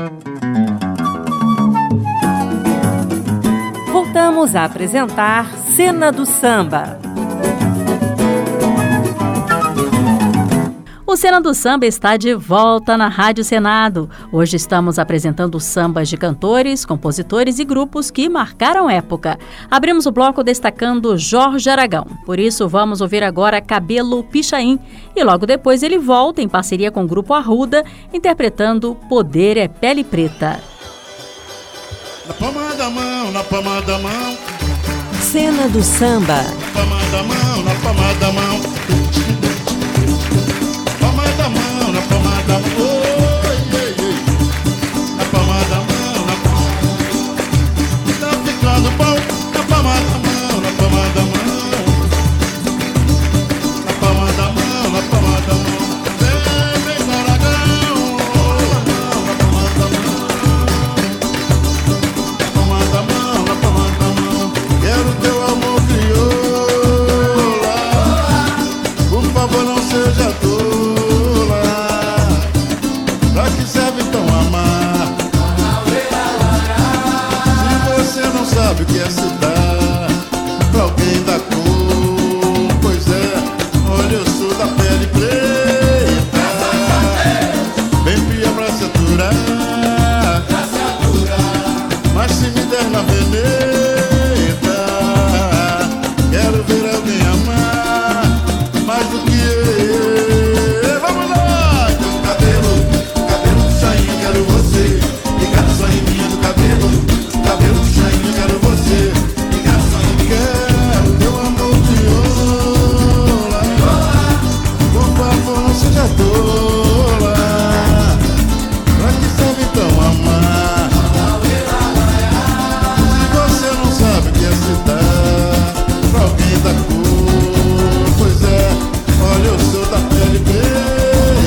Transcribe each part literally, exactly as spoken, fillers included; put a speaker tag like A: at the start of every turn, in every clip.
A: Voltamos a apresentar Cena do Samba.
B: O Cena do Samba está de volta na Rádio Senado. Hoje estamos apresentando sambas de cantores, compositores e grupos que marcaram época. Abrimos o bloco destacando Jorge Aragão. Por isso, vamos ouvir agora Cabelo Pichain. E logo depois ele volta em parceria com o Grupo Arruda, interpretando Poder é Pele Preta.
C: Na palma da mão, na palma da mão.
A: Cena do Samba.
C: Na palma da mão, na palma da mão. Na palma da mão, oi, ei, ei. Na palma da mão, na palma da mão. Tá ficando bom. Na palma da mão, na palma da mão. Na palma da mão, na palma da mão. Vem, vem, Aragão. Na palma da mão. Na palma da mão, na palma da mão. Quero teu amor crioula. Por favor, não seja dor. Pra que serve então amar? Se você não sabe o que é se dar pra alguém da cor, pois é, olha, eu sou da pele preta, bem fria pra se aturar, mas se me der na veneta, quero ver alguém amar mais do que eu. Vamos lá! Quero você, ligado só em mim do cabelo, cabelo puxadinho, quero você, ligado só em mim. Quero teu amor crioula, por favor não seja tola. Pra que serve então amar? Se você não sabe o que é se dar pra alguém da cor, pois é, olha, eu sou da pele preta.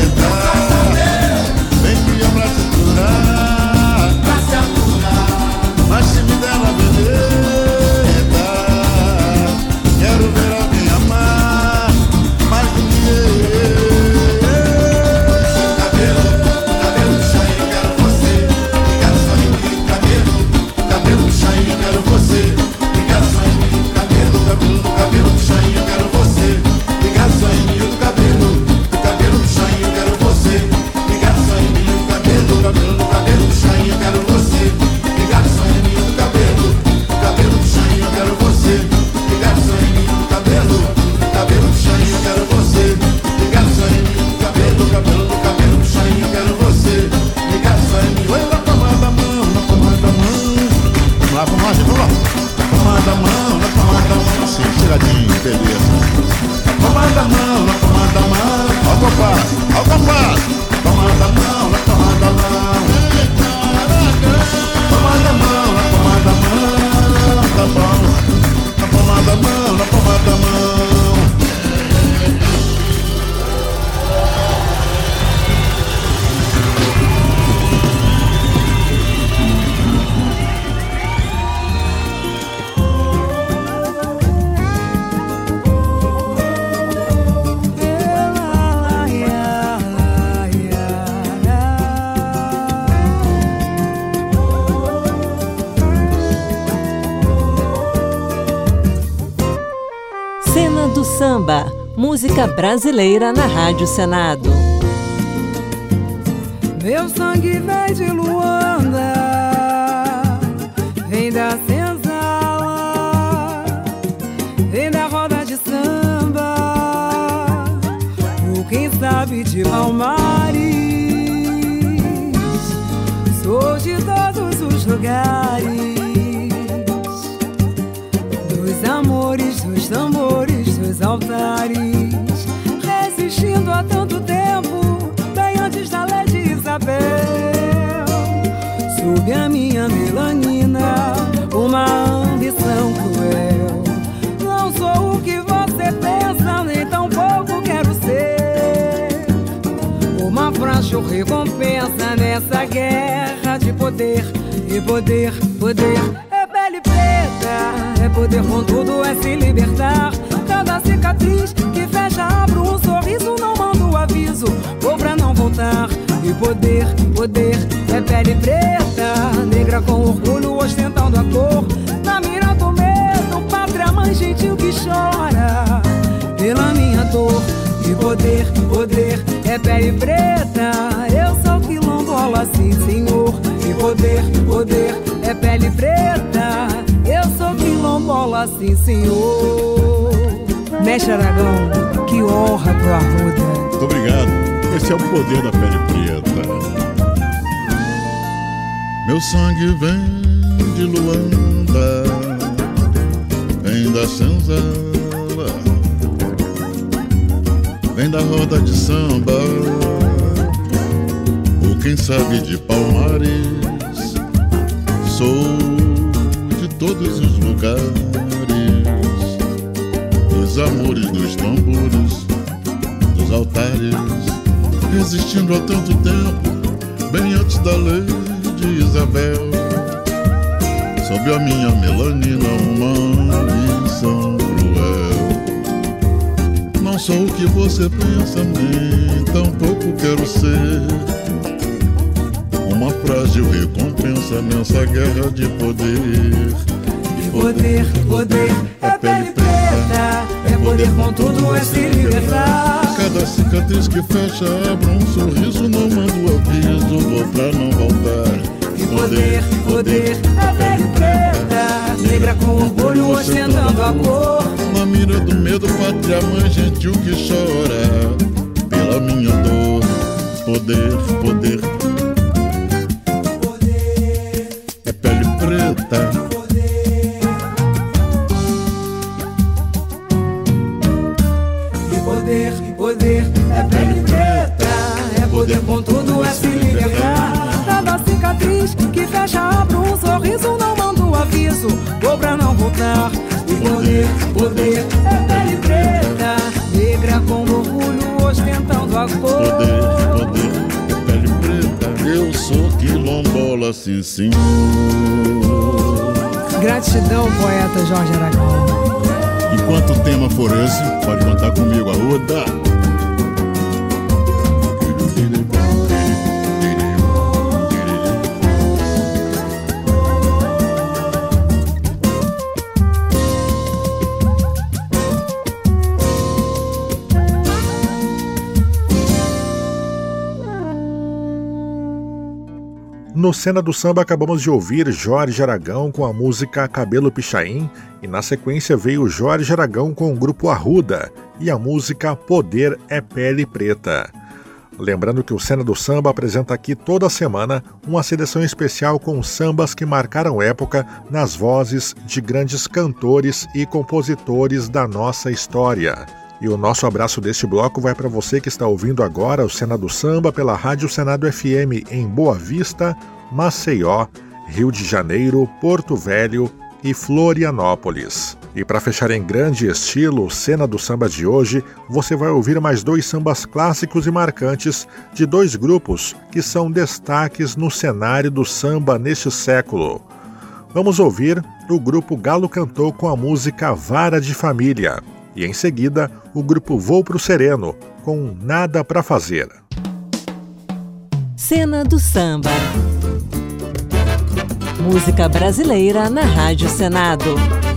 C: Mas se me der na veneta, quero ver alguém amar mais do que eu. Cabelo, cabelo puxadinho, quero você, ligado só em mim, cabelo, cabelo puxadinho, quero você, ligado só em mim, cabelo, cabelo, cabelo puxadinho, quero você, ligado só em mim, cabelo, cabelo puxadinho, quero você, ligado só em mim, cabelo, cabelo, cabelo puxadinho, quero você, ligado só em mim, cabelo, cabelo puxadinho, quero você, ligado só em mim, cabelo, cabelo puxadinho, quero você, ligado só em mim, cabelo, cabelo, cabelo puxadinho, quero você, ligado só em mim. Oi, na palma da mão, na palma da mão. Vamos lá, vamos lá, gente, vamos lá. Na palma da mão, na palma da mão. Assim, tiradinho, beleza. Na palma da mão, na palma da mão. Ao compasso, ao compasso. Na palma da mão, na palma da mão. Na palma da mão, na palma da mão. Tá bom. Na palma da mão, na palma da mão.
A: Do Samba, música brasileira na Rádio Senado.
D: Meu sangue vem de Luanda, vem da senzala, vem da roda de samba, por quem sabe de Palmares. Sou de todos os lugares, dos amores, dos tambores, dos altares, resistindo há tanto tempo, bem antes da lei de Isabel. Sob a minha melanina, uma ambição cruel. Não sou o que você pensa, nem tampouco quero ser uma frágil recompensa nessa guerra de poder. E poder, poder é pele preta, é poder contudo, é se libertar. Cada cicatriz que fecha, abro um sorriso, não mando aviso, vou pra não voltar. E poder, poder é pele preta, pele preta, eu sou quilombola, sim senhor. E poder, poder, é pele preta, eu sou quilombola, sim senhor. Mestre Aragão, que honra pro Arruda.
C: Muito obrigado. Esse é o poder da pele preta. Meu sangue vem de Luanda, vem da senzala, vem da roda de samba, ou quem sabe de Palmares. Sou de todos os lugares, dos amores, dos tambores, dos altares, resistindo há tanto tempo, bem antes da lei de Isabel. Sob a minha melanina uma lição cruel. Não sou o que você pensa, nem tampouco quero ser uma frágil recompensa nessa guerra de poder.
D: De poder, poder, é pele preta, é poder com tudo, é se libertar.
C: Cada cicatriz que fecha abre um sorriso, não mando aviso, vou pra não voltar.
D: De poder, poder, é pele preta, negra com orgulho ostentando a cor.
C: Na mira do medo, pátria mãe gentil que chora pela minha dor. Poder, poder, é pele preta.
D: De poder, poder, é pele preta, é poder com tudo, é se libertar. Cada cicatriz que fecha abre um sorriso, não mando aviso, vou pra não voltar. De poder, poder, é pele preta, negra com orgulho ostentando a cor.
C: Poder, poder, é pele preta, eu sou quilombola, sim senhor.
D: Gratidão, poeta Jorge Aragão.
C: Enquanto o tema for esse, pode contar comigo, Arruda.
E: No Cena do Samba acabamos de ouvir Jorge Aragão com a música Cabelo Pichain e na sequência veio Jorge Aragão com o grupo Arruda e a música Poder é Pele Preta. Lembrando que o Cena do Samba apresenta aqui toda semana uma seleção especial com sambas que marcaram época nas vozes de grandes cantores e compositores da nossa história. E o nosso abraço deste bloco vai para você que está ouvindo agora o Cena do Samba pela Rádio Senado F M em Boa Vista, Maceió, Rio de Janeiro, Porto Velho e Florianópolis. E para fechar em grande estilo o Cena do Samba de hoje, você vai ouvir mais dois sambas clássicos e marcantes de dois grupos que são destaques no cenário do samba neste século. Vamos ouvir o grupo Galo Cantou com a música Vara de Família. E em seguida, o grupo Vou Pro Sereno, com Nada Pra Fazer.
A: Cena do Samba. Música brasileira na Rádio Senado.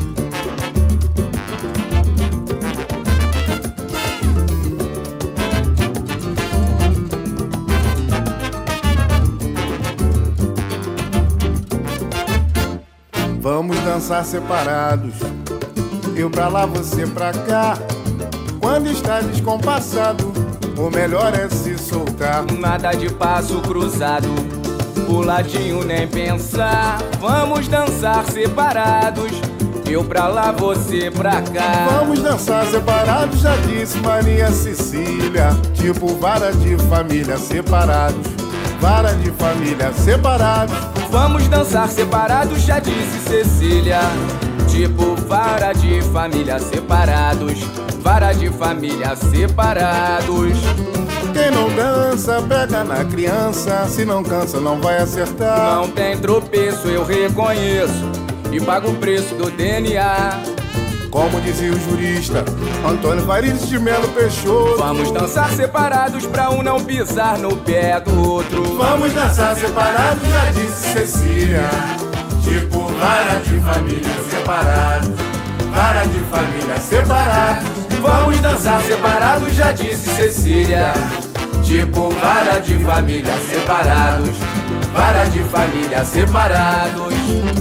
F: Vamos dançar separados, eu pra lá, você pra cá. Quando está descompassado, o melhor é se soltar.
G: Nada de passo cruzado, puladinho nem pensar. Vamos dançar separados, eu pra lá, você pra cá.
F: Vamos dançar separados, já disse Maria Cecília. Tipo vara de família separados, vara de família separados.
G: Vamos dançar separados, já disse Cecília. Tipo vara de família separados, vara de família separados.
F: Quem não dança pega na criança, se não cansa não vai acertar.
G: Não tem tropeço, eu reconheço, e pago o preço do D N A.
F: Como dizia o jurista Antônio Farias de Melo Peixoto.
G: Vamos dançar separados pra um não pisar no pé do outro.
F: Vamos dançar separados, já disse Cecília. Tipo vara de família separados, vara de família separados.
G: Vamos dançar separados, já disse Cecília. tipo vara de família separados, vara de família separados.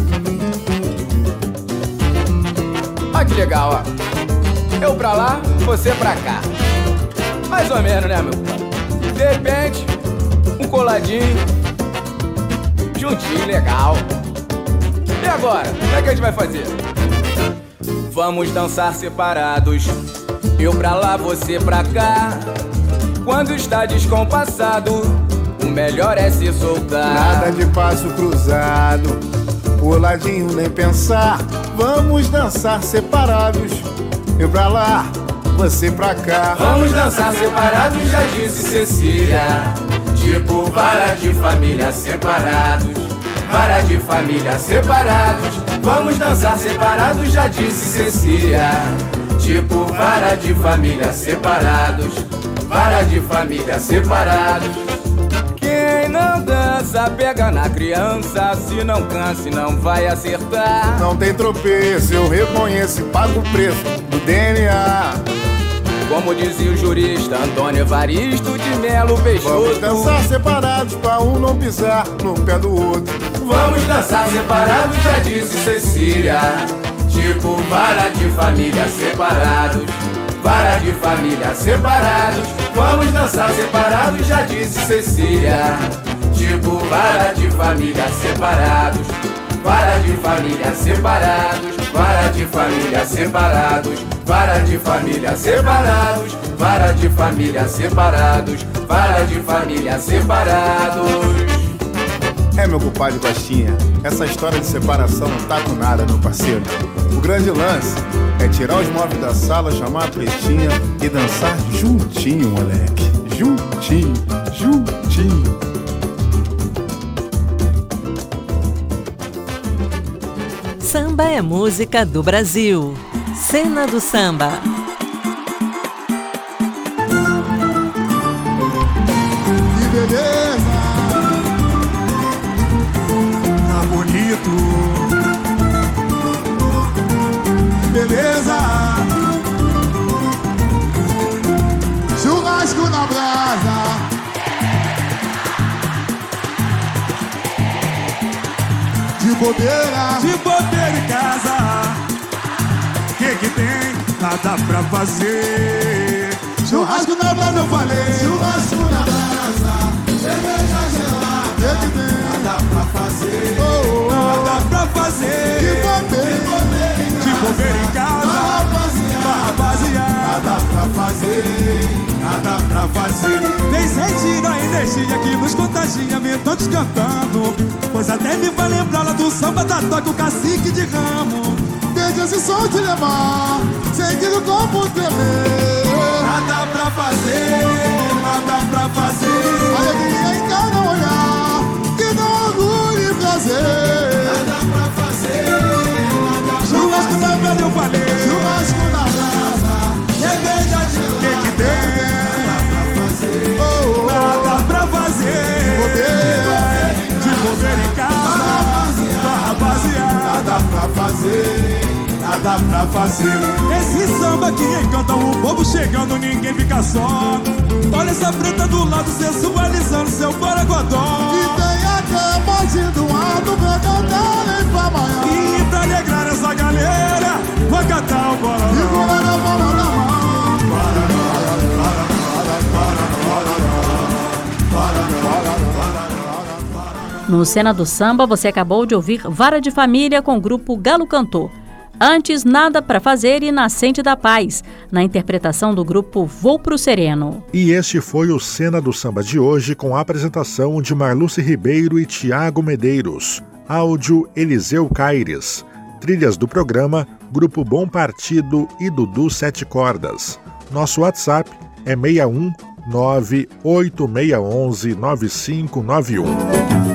G: Olha que legal, ó. Eu pra lá, você pra cá. Mais ou menos, né, meu pai? De repente, um coladinho, juntinho, legal. E agora? Como é que a gente vai fazer? Vamos dançar separados, eu pra lá, você pra cá. Quando está descompassado, o melhor é se soltar.
F: Nada de passo cruzado, puladinho nem pensar. Vamos dançar separados, eu pra lá, você pra cá.
G: Vamos dançar separados, já disse Cecília. Tipo vara de família separados, vara de família separados. Vamos dançar separados, já disse Cecília. Tipo vara de família separados, vara de família separados. Quem não dança pega na criança, se não cansa não vai acertar.
F: Não tem tropeço, eu reconheço e pago o preço do D N A.
G: Como dizia o jurista Antônio Evaristo de Melo Peixoto.
F: Vamos dançar separados pra um não pisar no pé do outro.
G: Vamos dançar separados, já disse Cecília. Tipo vara de família separados, vara de família separados. Vamos dançar separados, já disse Cecília. Tipo vara de família separados, vara de família separados, vara de família separados, vara de família separados, vara de família separados, vara de família separados.
F: É, meu compadre Costinha, essa história de separação não tá com nada, meu parceiro. O grande lance é tirar os móveis da sala, chamar a pretinha e dançar juntinho, moleque. Juntinho, juntinho.
A: Samba é música do Brasil. Cena do Samba.
C: Que beleza, tá bonito. Que beleza, churrasco na brasa. De bobeira,
H: de bobeira em casa, que que tem? Nada pra fazer.
C: Churrasco na brasa, eu falei. Churrasco na brasa, cerveja gelada. Que que tem? Nada pra fazer. Oh, oh,
H: nada pra fazer.
C: De bobeira, de bobeira em casa,
H: de bobeira em casa. Rapaziada,
C: nada pra fazer.
H: Nada pra fazer. Vem sentir a energia que nos contagia, vem todos cantando. Pois até me vai lembrar lá do samba da toca, o cacique de ramo.
C: Deixa esse som te levar, sentindo o corpo tremer.
H: Nada pra fazer, nada pra fazer.
C: Alegria em cada olhar, que dá orgulho e prazer.
H: Nada pra fazer, nada pra churrasco na brasa, eu falei.
C: Churrasco na brasa,
H: cerveja gelada. Que que tem?
C: Oh, oh,
H: nada pra fazer.
C: De bobeira,
H: de bobeira em casa, rapaziada.
C: Nada pra fazer,
H: nada pra fazer. Esse samba que encanta o povo chegando, ninguém fica só. Olha essa preta do lado sensualizando seu baragodó.
C: E tem até batido um alto pra cantar em Fá maior.
H: E pra alegrar essa galera, vai cantar o Bororó.
C: E o Bororó, Bororó na mão.
B: No Cena do Samba, você acabou de ouvir Vara de Família com o grupo Galo Cantor. Antes, Nada Pra Fazer e Nascente da Paz, na interpretação do grupo Vou Pro Sereno.
E: E este foi o Cena do Samba de hoje, com a apresentação de Marluce Ribeiro e Tiago Medeiros. Áudio Eliseu Caires. Trilhas do programa Grupo Bom Partido e Dudu Sete Cordas. Nosso WhatsApp é seis um nove oito seis um um nove cinco nove um.